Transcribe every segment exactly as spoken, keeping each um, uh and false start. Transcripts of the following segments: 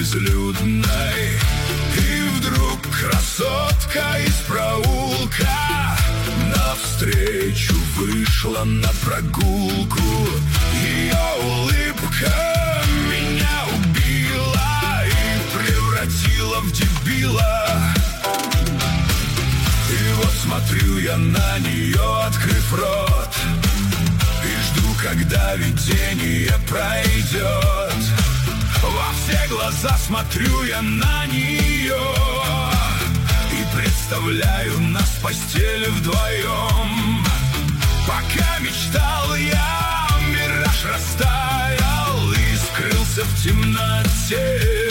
безлюдной. И вдруг красотка из проулка навстречу вышла на прогулку. Ее улыбка меня убила и превратила в дебила. И вот смотрю я на нее, открыв рот, и жду, когда видение пройдет. Во все глаза смотрю я на нее и представляю нас в постели вдвоем. Пока мечтал я, мираж растаял и скрылся в темноте.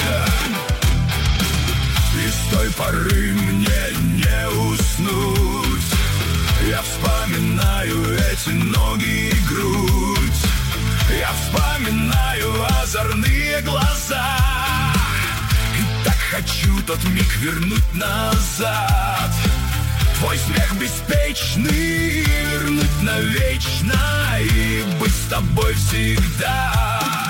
И с той поры мне не уснуть. Я вспоминаю эти ноги и грудь. Я вспоминаю озорные глаза. И так хочу тот миг вернуть назад. Твой смех беспечный вернуть навечно и быть с тобой всегда.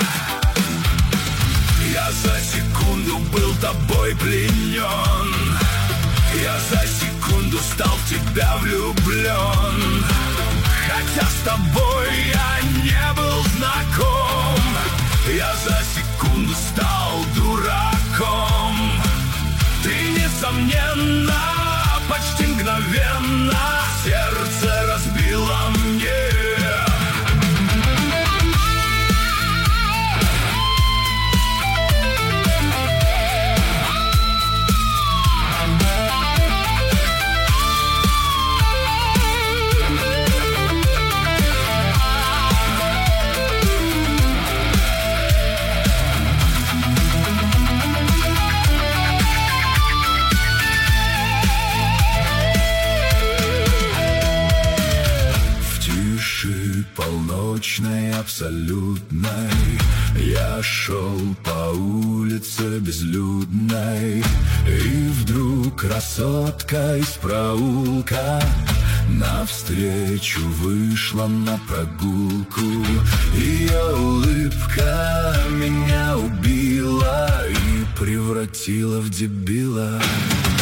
Я за секунду был тобой пленен. Я за секунду стал в тебя влюблен. Хотя с тобой я не был знаком, я за секунду стал дураком. Ты, несомненно, почти мгновенно сердце разбила мне. Полночной, абсолютной, я шел по улице безлюдной. И вдруг красотка из проулка навстречу вышла на прогулку. Ее улыбка меня убила и превратила в дебила.